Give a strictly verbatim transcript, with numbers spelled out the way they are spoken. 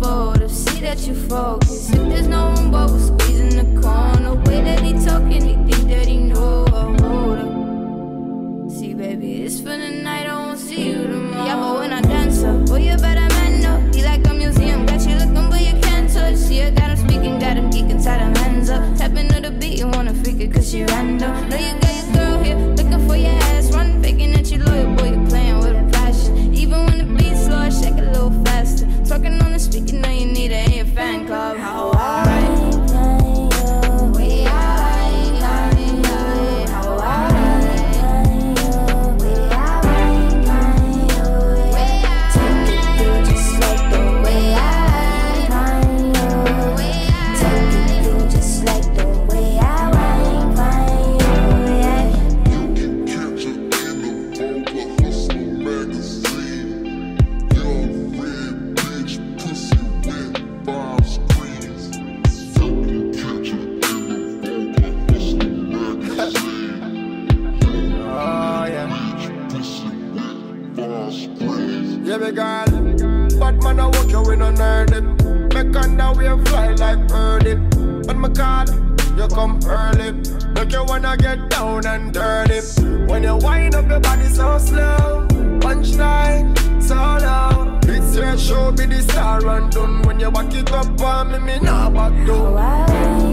photo, see that you focus. If there's no room, but we're squeezing the corner. Way that he talking, he think that he know. Hold up. See, baby, it's for the night, I won't see you tomorrow. Yeah, but when I dance up, boy, you better man up. He like a museum, got you looking, but you can't touch. See, I got him speaking, got him geeking, tie them hands up. Tapping to the beat, you wanna freak it, cause she random. Know you got your girl here, looking for your ass. Run, faking that you loyal, boy, you playing with a passion. Even when the beat's slow, I shake a little faster. Talking on the speaker, now you need it in your fan club. How I show be the star and done. When you back it up on me, me nah back down.